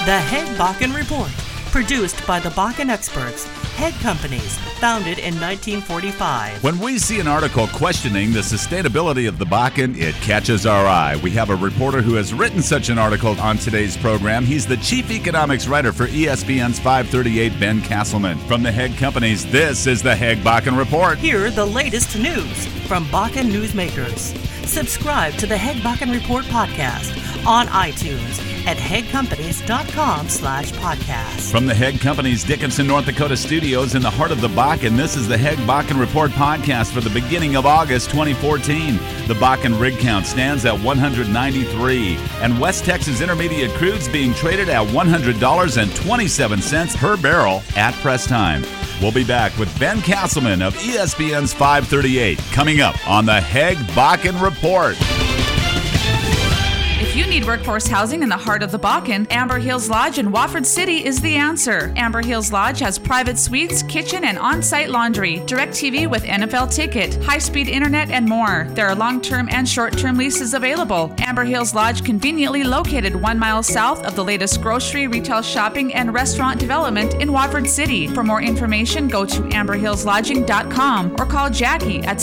The Heg Bakken Report, produced by the Bakken experts, Heg Companies, founded in 1945. When we see an article questioning the sustainability of the Bakken, it catches our eye. We have a reporter who has written such an article on today's program. He's the chief economics writer for ESPN's 538, Ben Castleman. From the Heg Companies, this is the Heg Bakken Report. Hear the latest news from Bakken newsmakers. Subscribe to the Heg Bakken Report podcast on iTunes at hegcompanies.com/podcast. From the Heg Companies Dickinson, North Dakota studios in the heart of the Bakken, this is the Heg Bakken Report podcast for the beginning of August 2014. The Bakken rig count stands at 193, and West Texas Intermediate crude's being traded at $100.27 per barrel at press time. We'll be back with Ben Castleman of ESPN's 538 coming up on the Heg Bakken Report. If you need workforce housing in the heart of the Bakken, Amber Hills Lodge in Wofford City is the answer. Amber Hills Lodge has private suites, kitchen, and on-site laundry, DirecTV with NFL ticket, high-speed internet, and more. There are long-term and short-term leases available. Amber Hills Lodge conveniently located 1 mile south of the latest grocery, retail shopping, and restaurant development in Wofford City. For more information, go to amberhillslodging.com or call Jackie at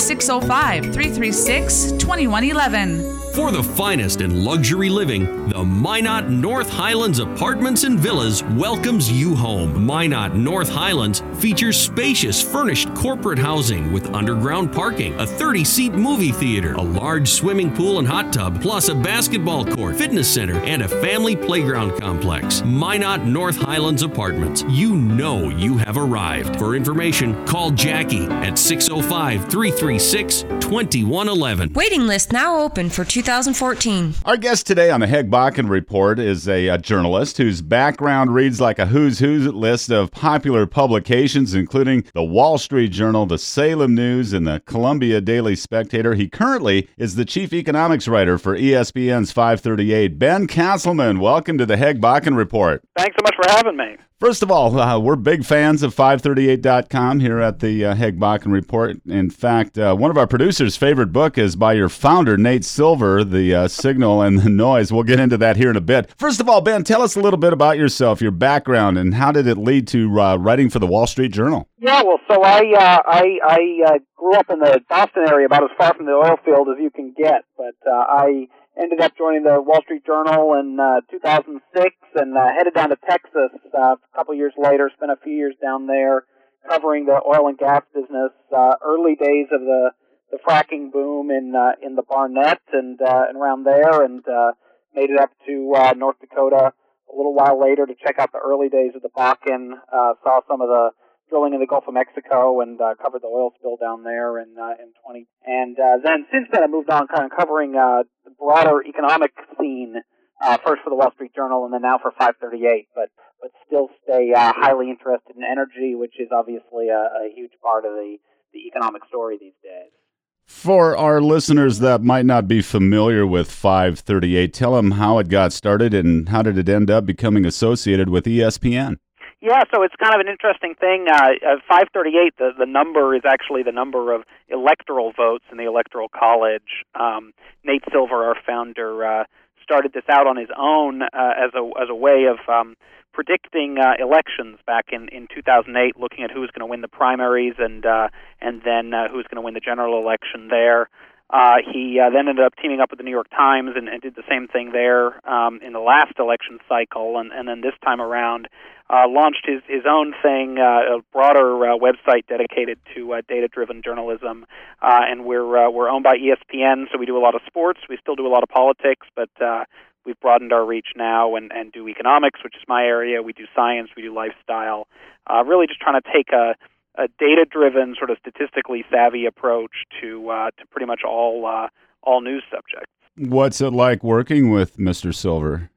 605-336-2111. For the finest in luxury living, the Minot North Highlands Apartments and Villas welcomes you home. Minot North Highlands features spacious furnished corporate housing with underground parking, a 30-seat movie theater, a large swimming pool and hot tub, plus a basketball court, fitness center, and a family playground complex. Minot North Highlands Apartments. You know you have arrived. For information, call Jackie at 605-336-2111. Waiting list now open for 2014. Our guest today on the Heg Bakken Report is a journalist whose background reads like a who's who list of popular publications, including the Wall Street Journal, the Salem News, and the Columbia Daily Spectator. He currently is the chief economics writer for ESPN's 538. Ben Castleman, welcome to the Heg Bakken Report. Thanks so much for having me. First of all, we're big fans of 538.com here at the Heg Bakken Report. In fact, one of our producers' favorite book is by your founder, Nate Silver, The Signal and the Noise. We'll get into that here in a bit. First of all, Ben, tell us a little bit about yourself, your background, and how did it lead to writing for the Wall Street Journal? Yeah, well, so I grew up in the Boston area, about as far from the oil field as you can get, but I ended up joining the Wall Street Journal in 2006 and headed down to Texas a couple years later, spent a few years down there covering the oil and gas business, early days of the fracking boom in the Barnett and around there, and made it up to North Dakota a little while later to check out the early days of the Bakken, saw some of the drilling in the Gulf of Mexico and covered the oil spill down there in 20. And then since then I moved on kind of covering the broader economic scene, first for the Wall Street Journal and then now for 538, but still stay highly interested in energy, which is obviously a huge part of the economic story these days. For our listeners that might not be familiar with 538, tell them how it got started and how did it end up becoming associated with ESPN? Yeah, so it's kind of an interesting thing. 538, the number is actually the number of electoral votes in the Electoral College. Nate Silver, our founder, started this out on his own as a way of predicting elections back in 2008, looking at who was going to win the primaries and then who was going to win the general election there. He then ended up teaming up with the New York Times and did the same thing there in the last election cycle, and then this time around launched his own thing, a broader website dedicated to data-driven journalism. And we're owned by ESPN, so we do a lot of sports. We still do a lot of politics, but we've broadened our reach now and do economics, which is my area. We do science. We do lifestyle. Really just trying to take a data-driven, sort of statistically savvy approach to pretty much all news subjects. What's it like working with Mr. Silver?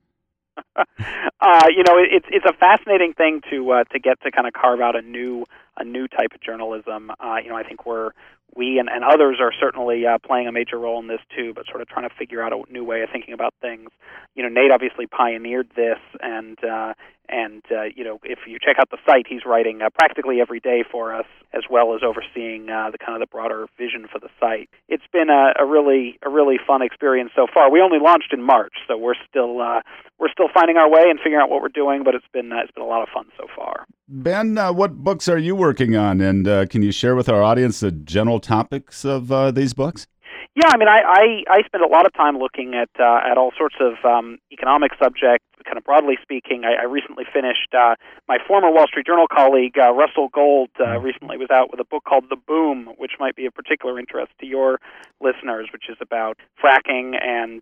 It's a fascinating thing to get to kind of carve out a new type of journalism. I think we and others are certainly playing a major role in this too, but sort of trying to figure out a new way of thinking about things. Nate obviously pioneered this, and if you check out the site, he's writing practically every day for us, as well as overseeing the broader vision for the site. It's been a really fun experience so far. We only launched in March, so we're still finding our way and figuring out what we're doing, but it's been a lot of fun so far. Ben, what books are you working on, and can you share with our audience the general topics of these books? Yeah, I spend a lot of time looking at all sorts of economic subjects, kind of broadly speaking. I recently finished, my former Wall Street Journal colleague, Russell Gold, recently was out with a book called The Boom, which might be of particular interest to your listeners, which is about fracking and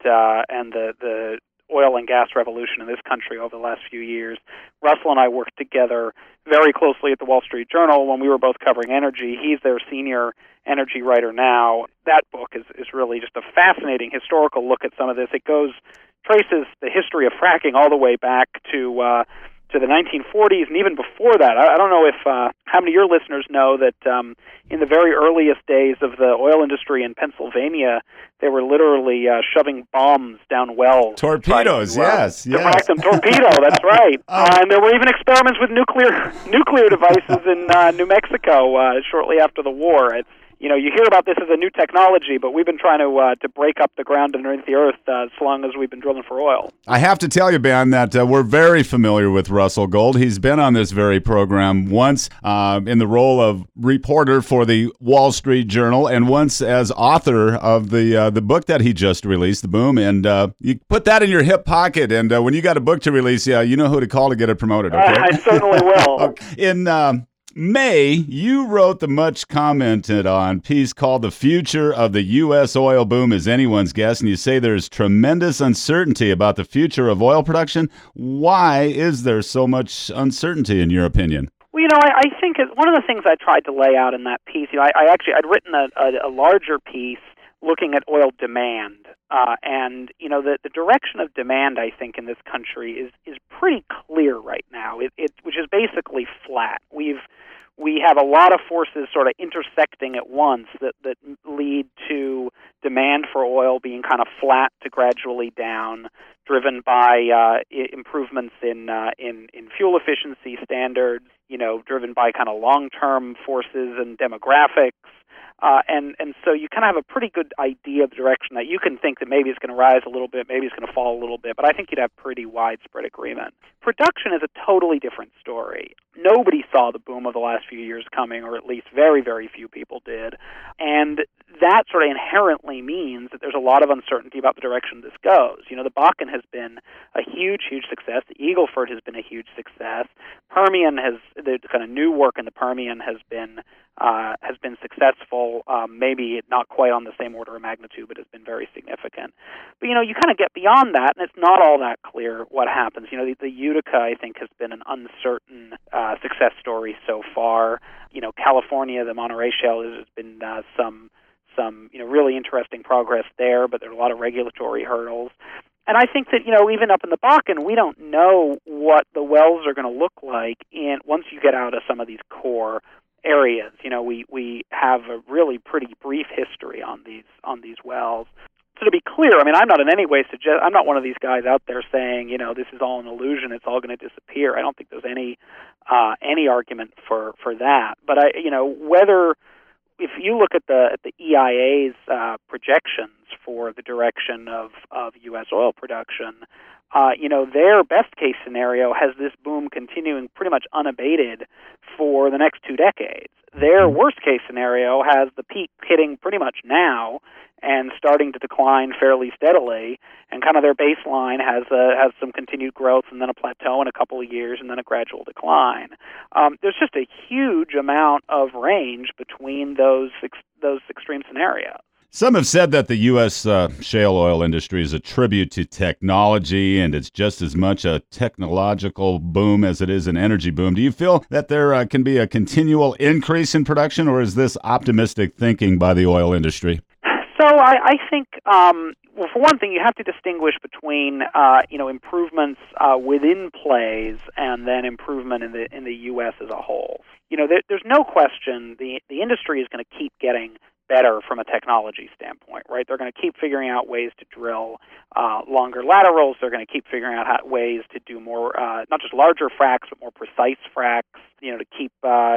the oil and gas revolution in this country over the last few years. Russell and I worked together very closely at the Wall Street Journal when we were both covering energy. He's their senior energy writer now. That book is really just a fascinating historical look at some of this. It traces the history of fracking all the way back to the 1940s and even before that. I don't know if how many of your listeners know that in the very earliest days of the oil industry in Pennsylvania, they were literally shoving bombs down wells. Torpedoes, yes. To frack them. Torpedo, that's right. And there were even experiments with nuclear devices in New Mexico shortly after the war. You hear about this as a new technology, but we've been trying to break up the ground underneath the earth as long as we've been drilling for oil. I have to tell you, Ben, that we're very familiar with Russell Gold. He's been on this very program once in the role of reporter for the Wall Street Journal, and once as author of the book that he just released, The Boom. And you put that in your hip pocket, and when you got a book to release, you know who to call to get it promoted. Okay? I certainly will. In May, you wrote the much commented on piece called The Future of the U.S. Oil Boom is Anyone's Guess, and you say there's tremendous uncertainty about the future of oil production. Why is there so much uncertainty, in your opinion? Well, I think one of the things I tried to lay out in that piece, I'd written a larger piece looking at oil demand, and the direction of demand, I think, in this country is pretty clear right now. Which is basically flat. We have a lot of forces sort of intersecting at once that lead to demand for oil being kind of flat to gradually down, driven by improvements in fuel efficiency standards, driven by kind of long-term forces and demographics. And so you kind of have a pretty good idea of the direction that you can think that maybe it's going to rise a little bit, maybe it's going to fall a little bit, but I think you'd have pretty widespread agreement. Production is a totally different story. Nobody saw the boom of the last few years coming, or at least very, very few people did. And that sort of inherently means that there's a lot of uncertainty about the direction this goes. The Bakken has been a huge, huge success. The Eagle Ford has been a huge success. The kind of new work in the Permian has been successful, maybe not quite on the same order of magnitude, but has been very significant. But, you kind of get beyond that, and it's not all that clear what happens. The Utica, I think, has been an uncertain success story so far. California, the Monterey Shale, has been some really interesting progress there, but there are a lot of regulatory hurdles. And I think that, even up in the Bakken, we don't know what the wells are going to look like once you get out of some of these core areas. We have a really pretty brief history on these wells. So to be clear, I'm not in any way I'm not one of these guys out there saying, this is all an illusion, it's all going to disappear. I don't think there's any argument for that. But if you look at the EIA's projections for the direction of U.S. oil production, their best case scenario has this boom continuing pretty much unabated for the next 2 decades. Their worst case scenario has the peak hitting pretty much now and starting to decline fairly steadily, and kind of their baseline has some continued growth and then a plateau in a couple of years and then a gradual decline. There's just a huge amount of range between those extreme scenarios. Some have said that the U.S. Shale oil industry is a tribute to technology, and it's just as much a technological boom as it is an energy boom. Do you feel that there can be a continual increase in production, or is this optimistic thinking by the oil industry? So I think, well, for one thing, you have to distinguish between improvements within plays and then improvement in the U.S. as a whole. There's no question the industry is going to keep getting better from a technology standpoint, right? They're going to keep figuring out ways to drill longer laterals. They're going to keep figuring out ways to do more, not just larger fracs, but more precise fracs, to keep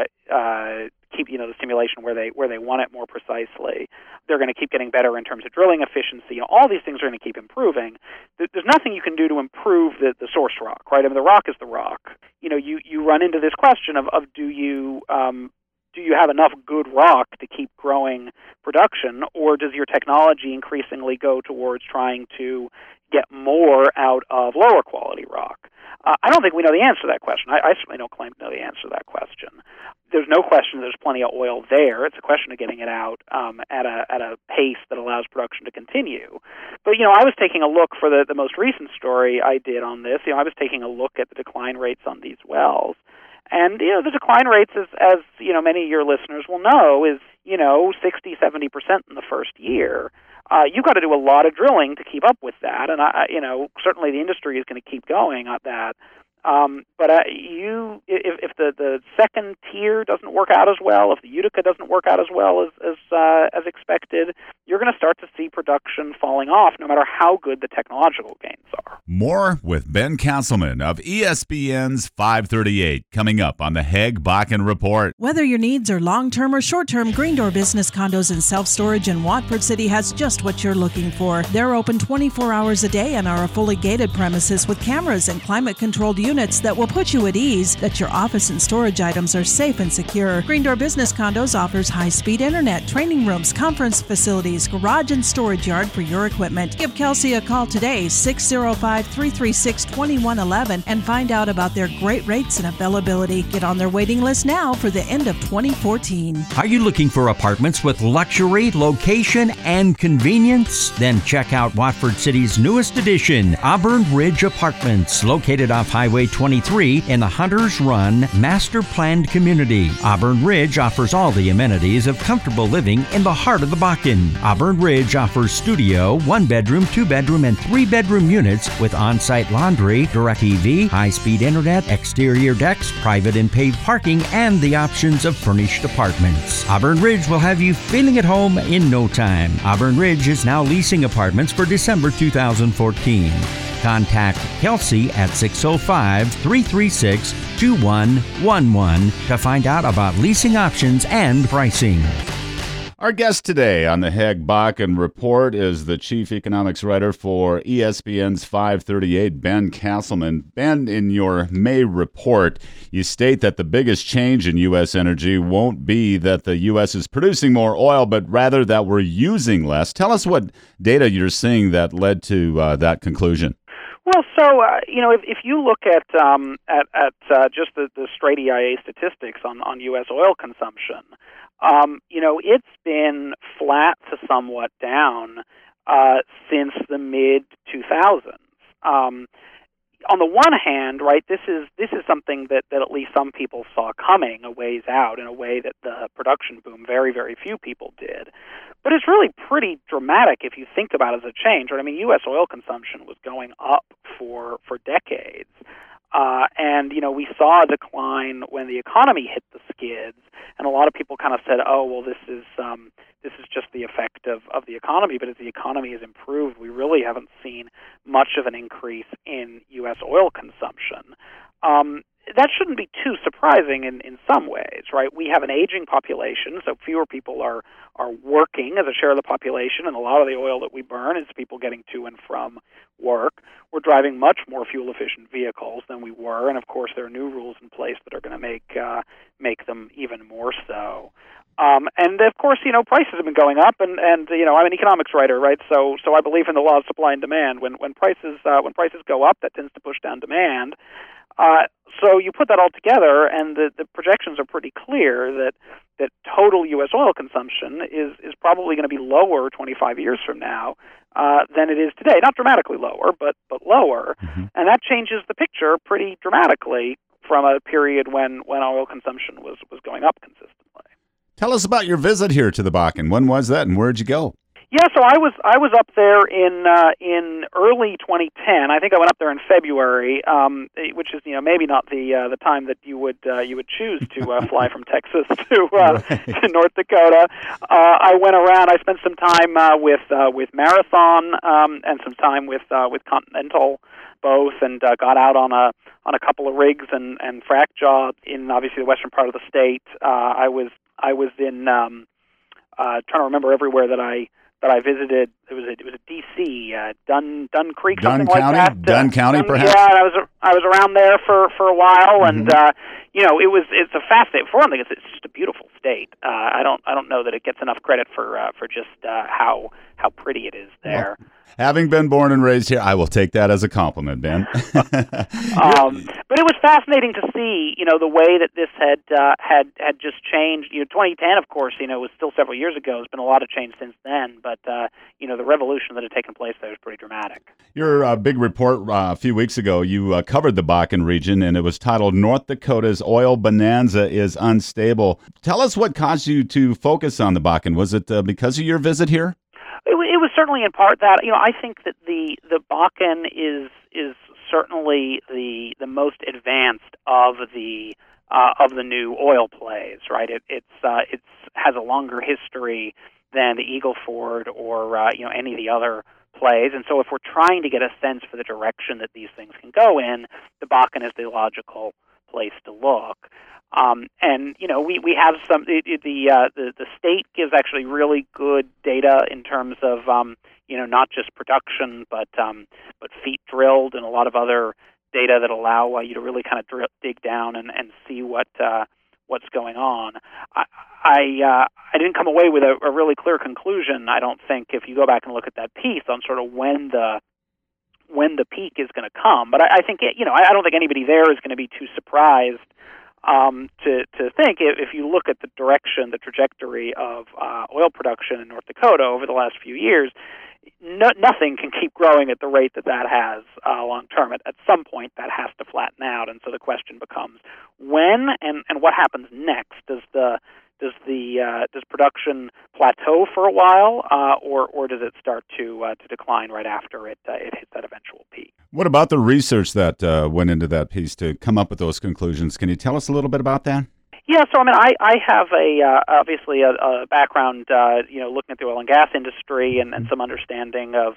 the stimulation where they want it more precisely. They're going to keep getting better in terms of drilling efficiency. All these things are going to keep improving. There's nothing you can do to improve the source rock, right? I mean, the rock is the rock. You run into this question of do you have enough good rock to keep growing production, or does your technology increasingly go towards trying to get more out of lower quality rock? I don't think we know the answer to that question. I certainly don't claim to know the answer to that question. There's no question there's plenty of oil there. It's a question of getting it out at a pace that allows production to continue. But, I was taking a look for the most recent story I did on this. I was taking a look at the decline rates on these wells. And, the decline rates, as many of your listeners will know, is, 60, 70% in the first year. You've got to do a lot of drilling to keep up with that. And, certainly the industry is going to keep going at that. But if the second tier doesn't work out as well, if the Utica doesn't work out as well as expected, you're going to start to see production falling off, no matter how good the technological gains are. More with Ben Castleman of ESPN's 538 coming up on the Hegg Bakken Report. Whether your needs are long-term or short-term, Green Door Business Condos and Self-Storage in Watford City has just what you're looking for. They're open 24 hours a day and are a fully gated premises with cameras and climate-controlled units that will put you at ease that your office and storage items are safe and secure. Green Door Business Condos offers high-speed internet, training rooms, conference facilities, garage and storage yard for your equipment. Give Kelsey a call today, 605-336-2111, and find out about their great rates and availability. Get on their waiting list now for the end of 2014. Are you looking for apartments with luxury, location, and convenience? Then check out Watford City's newest addition, Auburn Ridge Apartments, located off Highway 23 in the Hunters Run master planned community. Auburn Ridge offers all the amenities of comfortable living in the heart of the Bakken. Auburn Ridge offers studio, 1-bedroom, 2-bedroom, and 3-bedroom units with on-site laundry, DirecTV, high-speed internet, exterior decks, private and paved parking, and the options of furnished apartments. Auburn Ridge will have you feeling at home in no time. Auburn Ridge is now leasing apartments for December 2014. Contact Kelsey at 605-336-2111 to find out about leasing options and pricing. Our guest today on the Hegg Bakken Report is the Chief Economics Writer for ESPN's 538, Ben Castleman. Ben, in your May report, you state that the biggest change in U.S. energy won't be that the U.S. is producing more oil, but rather that we're using less. Tell us what data you're seeing that led to that conclusion. Well, so if you look at just the straight EIA statistics on U.S. oil consumption, it's been flat to somewhat down since the mid-2000s. On the one hand, right, this is something that at least some people saw coming a ways out in a way that the production boom very, very few people did. But it's really pretty dramatic if you think about it as a change. Right? I mean, U.S. oil consumption was going up for decades. And we saw a decline when the economy hit the skids, and a lot of people kind of said, oh, well, this is just the effect of the economy. But as the economy has improved, we really haven't seen much of an increase in U.S. oil consumption. That shouldn't be too surprising in some ways, right? We have an aging population, so fewer people are working as a share of the population, and a lot of the oil that we burn is people getting to and from work. We're driving much more fuel-efficient vehicles than we were, and of course there are new rules in place that are going to make them even more so. And of course, prices have been going up, and I'm an economics writer, right? So I believe in the law of supply and demand. When prices go up, that tends to push down demand. So you put that all together, and the projections are pretty clear that total U.S. oil consumption is probably going to be lower 25 years from now than it is today. Not dramatically lower, but lower. Mm-hmm. And that changes the picture pretty dramatically from a period when oil consumption was going up consistently. Tell us about your visit here to the Bakken. When was that, and where'd you go? Yeah, so I was up there in early 2010. I think I went up there in February, which is maybe not the time that you would choose to fly from Texas to North Dakota. I went around. I spent some time with Marathon and some time with Continental both, and got out on a couple of rigs and frac jobs in obviously the western part of the state. I was in trying to remember everywhere that I visited. It was a D.C. Dunn Creek, something like that. Dunn County, perhaps. Yeah, I was around there for a while, and it's a fascinating. For one thing, it's just a beautiful state. I don't know that it gets enough credit for just how pretty it is there. Well, having been born and raised here, I will take that as a compliment, Ben. But it was fascinating to see, the way that this had just changed. 2010, of course, was still several years ago. There's been a lot of change since then, but the revolution that had taken place there was pretty dramatic. Your big report a few weeks ago, you covered the Bakken region, and it was titled "North Dakota's Oil Bonanza is Unstable." Tell us what caused you to focus on the Bakken. Was it because of your visit here? It was certainly in part that. I think that the Bakken is certainly the most advanced of the new oil plays. Right? It has a longer history than the Eagle Ford or any of the other plays. And so if we're trying to get a sense for the direction that these things can go in, the Bakken is the logical place to look. And we have some. The state gives actually really good data in terms of not just production, but feet drilled and a lot of other data that allow you to really kind of dig down and see what's going on. I didn't come away with a really clear conclusion. I don't think, if you go back and look at that piece on sort of when the peak is going to come. But I think I don't think anybody there is going to be too surprised to think, if you look at the trajectory of oil production in North Dakota over the last few years, nothing can keep growing at the rate that has long term. At some point, that has to flatten out, and so the question becomes when and what happens next. Does production plateau for a while, or does it start to decline right after it hits that eventual peak? What about the research that went into that piece to come up with those conclusions? Can you tell us a little bit about that? Yeah, so I have obviously a background looking at the oil and gas industry and some understanding of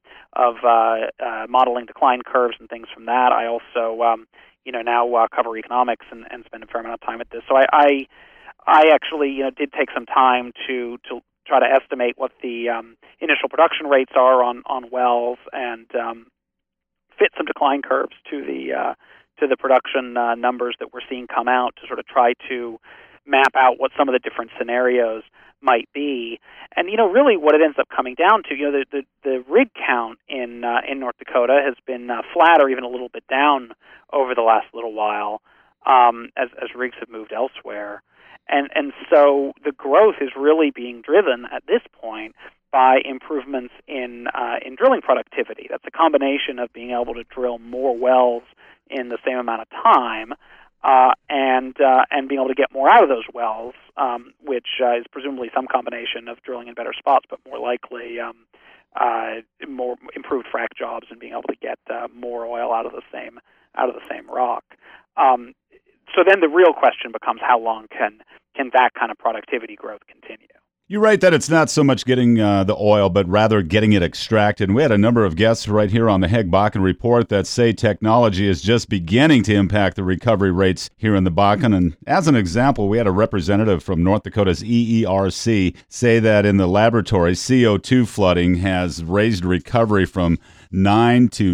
modeling decline curves and things from that. I also now cover economics and spend a fair amount of time at this. So I actually did take some time to try to estimate what the initial production rates are on wells and fit some decline curves to the production numbers that we're seeing come out, to sort of try to map out what some of the different scenarios might be. And really what it ends up coming down to, the rig count in North Dakota has been flat or even a little bit down over the last little while as rigs have moved elsewhere. And so the growth is really being driven at this point by improvements in drilling productivity. That's a combination of being able to drill more wells in the same amount of time, and being able to get more out of those wells, which is presumably some combination of drilling in better spots, but more likely more improved frac jobs and being able to get more oil out of the same rock. So then the real question becomes, how long can that kind of productivity growth continue? You write that it's not so much getting the oil, but rather getting it extracted. And we had a number of guests right here on the Heg Bakken Report that say technology is just beginning to impact the recovery rates here in the Bakken. And as an example, we had a representative from North Dakota's EERC say that in the laboratory, CO2 flooding has raised recovery from 9 to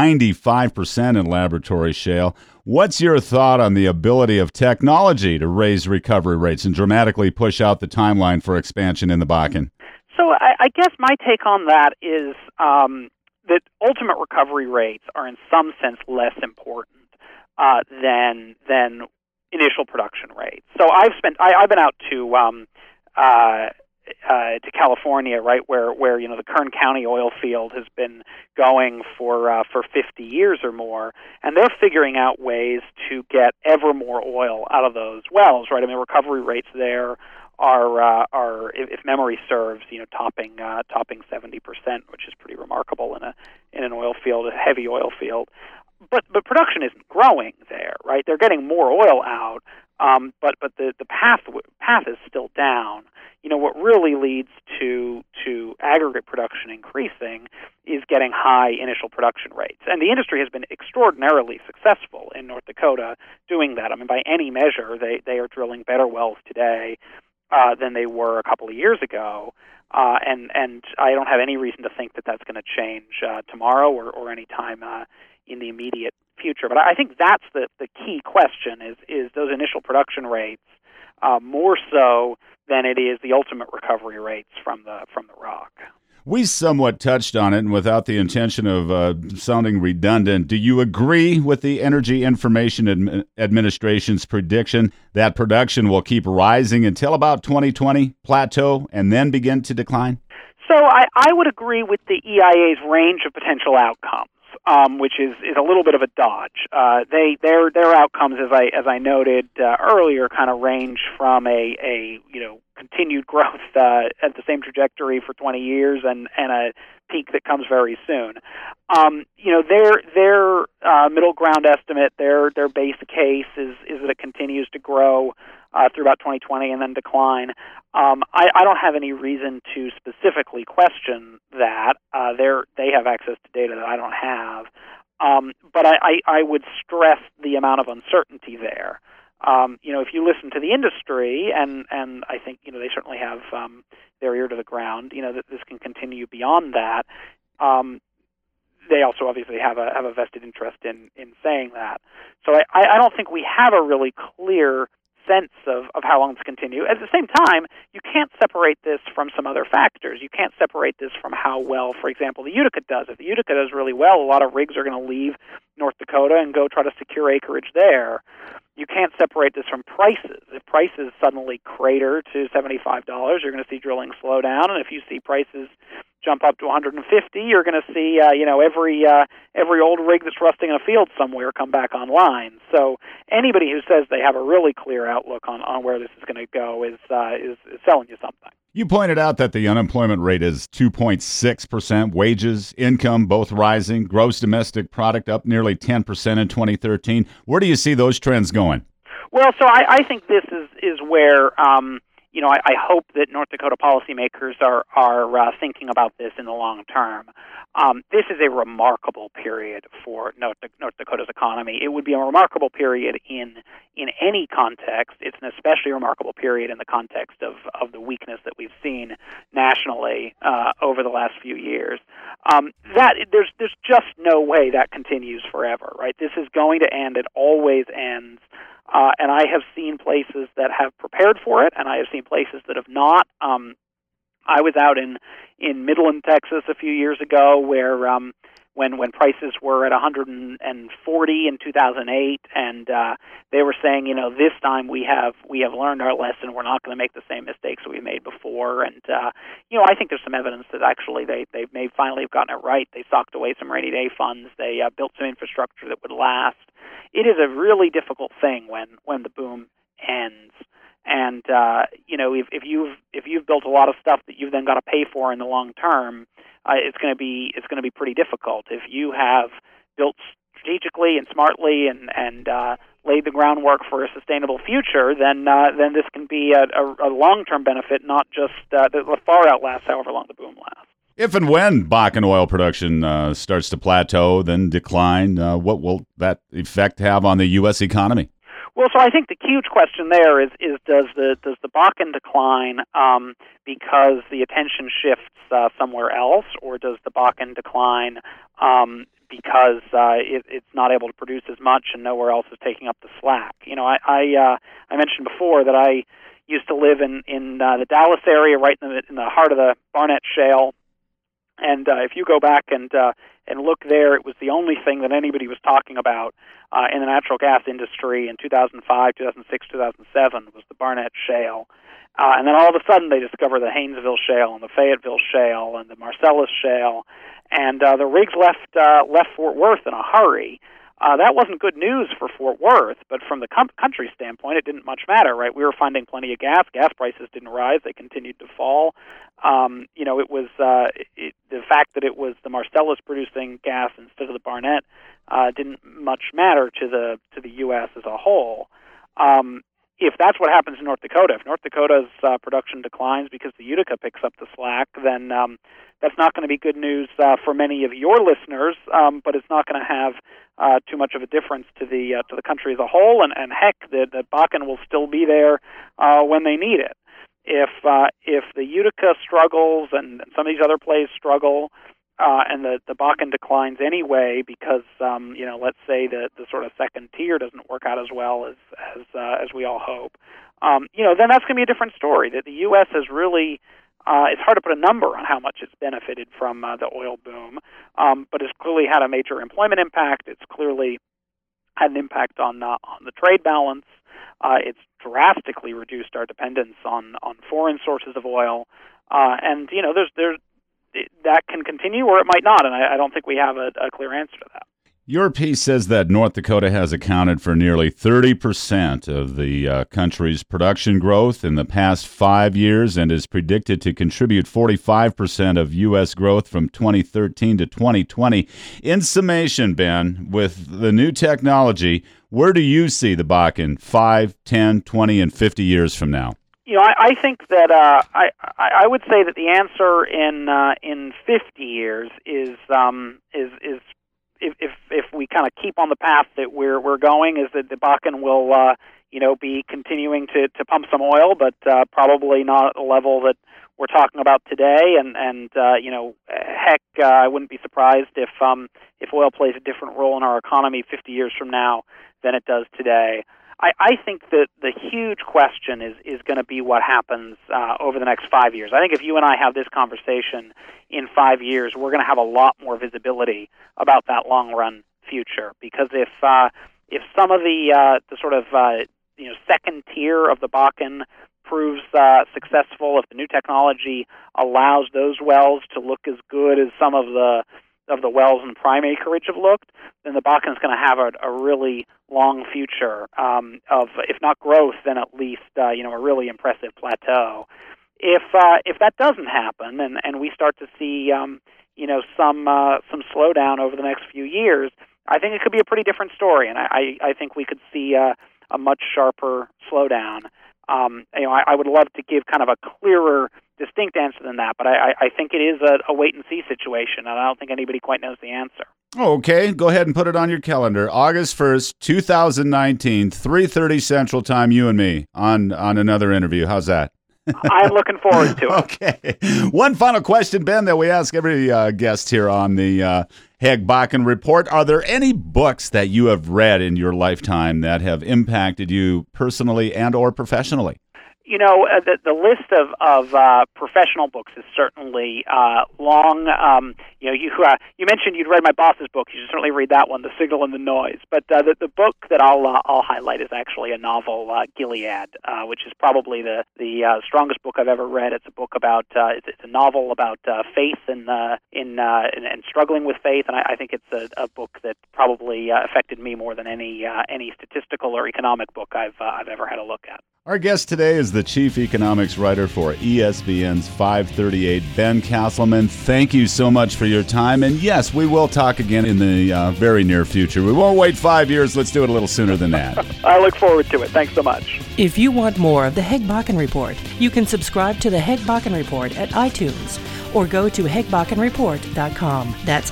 95% in laboratory shale. What's your thought on the ability of technology to raise recovery rates and dramatically push out the timeline for expansion in the Bakken? So I guess my take on that is that ultimate recovery rates are in some sense less important than initial production rates. So I've been out to California, right, where the Kern County oil field has been going for 50 years or more, and they're figuring out ways to get ever more oil out of those wells, right? I mean, recovery rates there are if memory serves, topping 70%, which is pretty remarkable in an oil field, a heavy oil field. But production isn't growing there, right? They're getting more oil out, but the path is still down. What really leads to aggregate production increasing is getting high initial production rates. And the industry has been extraordinarily successful in North Dakota doing that. I mean, by any measure, they are drilling better wells today than they were a couple of years ago. And I don't have any reason to think that that's going to change tomorrow or any time in the immediate future. But I think that's the key question is those initial production rates more so than it is the ultimate recovery rates from the rock. We somewhat touched on it, and without the intention of sounding redundant, do you agree with the Energy Information Administration's prediction that production will keep rising until about 2020, plateau, and then begin to decline? So I would agree with the EIA's range of potential outcomes. Which is a little bit of a dodge. Their outcomes, as I noted earlier, kind of range from a continued growth at the same trajectory for 20 years and a peak that comes very soon. Their middle ground estimate, their base case is that it continues to grow through about 2020 and then decline. I don't have any reason to specifically question that. They have access to data that I don't have. But I would stress the amount of uncertainty there. If you listen to the industry, and I think they certainly have their ear to the ground, that this can continue beyond that. They also obviously have a vested interest in saying that. So I don't think we have a really clear sense of how long this continue. At the same time, you can't separate this from some other factors. You can't separate this from how well, for example, the Utica does. If the Utica does really well, a lot of rigs are going to leave North Dakota and go try to secure acreage there. You can't separate this from prices. If prices suddenly crater to $75, you're going to see drilling slow down, and if you see prices jump up to 150, you're going to see every old rig that's rusting in a field somewhere come back online. So anybody who says they have a really clear outlook on where this is going to go is selling you something. You pointed out that the unemployment rate is 2.6%, wages, income both rising, gross domestic product up nearly 10% in 2013. Where do you see those trends going? Well, so I think this is where I hope that North Dakota policymakers are thinking about this in the long term. This is a remarkable period for North Dakota's economy. It would be a remarkable period in any context. It's an especially remarkable period in the context of the weakness that we've seen nationally over the last few years. There's just no way that continues forever, right? This is going to end. It always ends. And I have seen places that have prepared for it, and I have seen places that have not. I was out in Midland, Texas, a few years ago, where when prices were at 140 in 2008, and they were saying, this time we have learned our lesson. We're not going to make the same mistakes that we made before. And I think there's some evidence that actually they may finally have gotten it right. They socked away some rainy day funds. They built some infrastructure that would last. It is a really difficult thing when the boom ends. And if you've built a lot of stuff that you've then got to pay for in the long term, it's going to be pretty difficult. If you have built strategically and smartly and laid the groundwork for a sustainable future, then this can be a long-term benefit, not just that far outlasts however long the boom lasts. If and when Bakken oil production starts to plateau, then decline, what will that effect have on the U.S. economy? Well, so I think the huge question there is does the Bakken decline because the attention shifts somewhere else, or does the Bakken decline because it's not able to produce as much and nowhere else is taking up the slack? I mentioned before that I used to live in the Dallas area, right in the heart of the Barnett Shale. And if you go back and look there, it was the only thing that anybody was talking about in the natural gas industry in 2005, 2006, 2007 was the Barnett Shale. And then all of a sudden they discover the Haynesville Shale and the Fayetteville Shale and the Marcellus Shale. And the rigs left Fort Worth in a hurry. That wasn't good news for Fort Worth, but from the country standpoint, it didn't much matter, right? We were finding plenty of gas. Gas prices didn't rise; they continued to fall. It was the fact that it was the Marcellus producing gas instead of the Barnett didn't much matter to the U.S. as a whole. If that's what happens in North Dakota, if North Dakota's production declines because the Utica picks up the slack, then that's not going to be good news for many of your listeners, but it's not going to have too much of a difference to the country as a whole. And heck, the Bakken will still be there when they need it. If the Utica struggles and some of these other plays struggle, and the Bakken declines anyway because let's say the sort of second tier doesn't work out as well as we all hope, then that's going to be a different story. That the U.S. has really it's hard to put a number on how much it's benefited from the oil boom, but it's clearly had a major employment impact. It's clearly had an impact on the trade balance. It's drastically reduced our dependence on foreign sources of oil, and there's that can continue or it might not, and I don't think we have a clear answer to that. Your piece says that North Dakota has accounted for nearly 30% of the country's production growth in the past 5 years and is predicted to contribute 45% of U.S. growth from 2013 to 2020. In summation, Ben, with the new technology, where do you see the Bakken 5, 10, 20, and 50 years from now? I think that I would say that the answer in 50 years is if we kind of keep on the path that we're going, is that the Bakken will be continuing to pump some oil, but probably not at the level that we're talking about today. And heck, I wouldn't be surprised if oil plays a different role in our economy 50 years from now than it does today. I think that the huge question is going to be what happens over the next 5 years. I think if you and I have this conversation in 5 years, we're going to have a lot more visibility about that long-run future. Because if some of the sort of second tier of the Bakken proves successful, if the new technology allows those wells to look as good as some of the wells in prime acreage have looked, then the Bakken is going to have a really long future of, if not growth, then at least a really impressive plateau. If that doesn't happen, and we start to see some slowdown over the next few years, I think it could be a pretty different story, and I think we could see a much sharper slowdown. I would love to give kind of a clearer, distinct answer than that, but I think it is a wait-and-see situation, and I don't think anybody quite knows the answer. Okay, go ahead and put it on your calendar. August 1st, 2019, 3:30 Central Time, you and me, on another interview. How's that? I'm looking forward to it. Okay. One final question, Ben, that we ask every guest here on the Hegg Bakken Report. Are there any books that you have read in your lifetime that have impacted you personally and or professionally? The list of professional books is certainly long. You mentioned you'd read my boss's book. You should certainly read that one, The Signal and the Noise. But the book that I'll highlight is actually a novel, Gilead, which is probably the strongest book I've ever read. It's a book about it's a novel about faith and struggling with faith, and I think it's a book that probably affected me more than any statistical or economic book I've ever had a look at. Our guest today is the Chief Economics Writer for ESPN's 538, Ben Castleman. Thank you so much for your time. And yes, we will talk again in the very near future. We won't wait 5 years. Let's do it a little sooner than that. I look forward to it. Thanks so much. If you want more of the Hegg Bakken Report, you can subscribe to the Hegg Bakken Report at iTunes or go to HeggBakkenReport.com. That's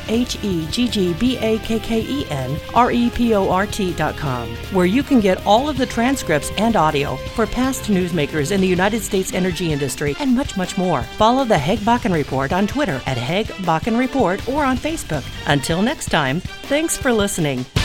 HeggBakkenReport.com, where you can get all of the transcripts and audio for past newsmakers in the United States energy industry and much, much more. Follow the Hegg Bakken Report on Twitter at Hegg Bakken Report or on Facebook. Until next time, thanks for listening.